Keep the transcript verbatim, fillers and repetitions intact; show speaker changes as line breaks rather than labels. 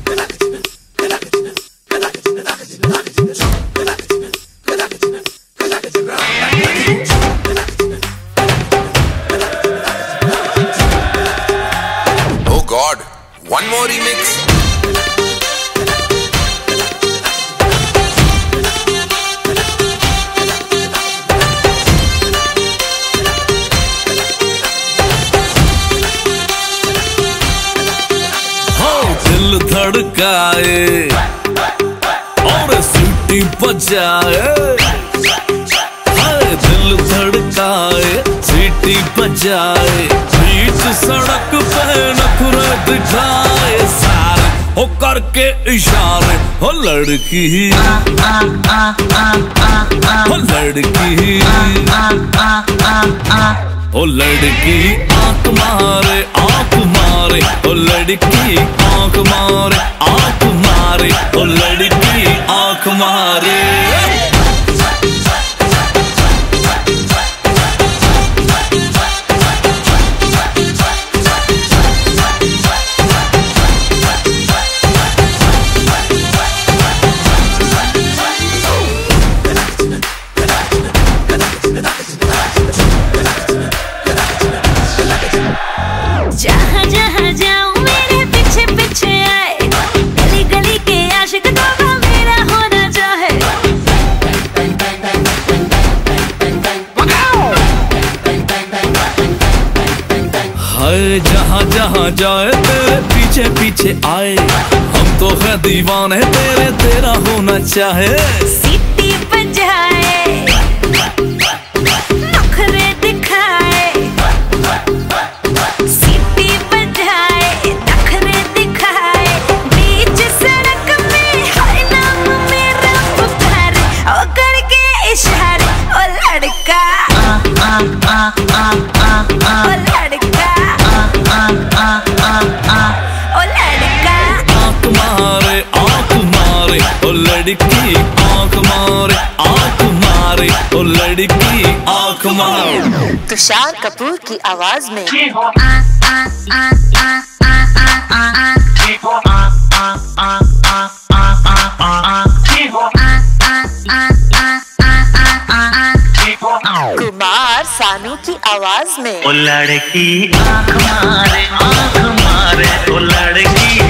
Oh God, one more remix.
दिल धड़काए और सीटी बजाए, हाय दिल धड़काए सीटी बजाए, बीच सड़क पे नखरे दिखाए सारे हो करके इशारे, हो लड़की हो लड़की ओ लड़की आंख मारे आंख मारे, ओ लड़की आंख मारे आंख मारे, ओ लड़की आंख मारे।
जहाँ जहाँ जाऊँ मेरे पीछे पीछे आए, गली गली के आशिक तो मेरा होना चाहे।
हाय जहाँ जहाँ जाए तेरे पीछे पीछे आए, हम तो है दीवाने तेरे, तेरा होना चाहे।
सीटी बजाए नखरे दिखाए, सीटी बजाए नखरे दिखाए, बीच सड़क में हर नाम मेरा पुकारे, ओ करके इशारे, ओ लड़का ओ लड़का ओ लड़का
आंख मारे आंख मारे, ओ लड़की आंख मारे आंख मारे, ओ लड़की आंख मारे।
तुषार कपूर की आवाज में कुमार सानू की आवाज में
ओ लड़की आंख मारे आंख मारे, ओ लड़की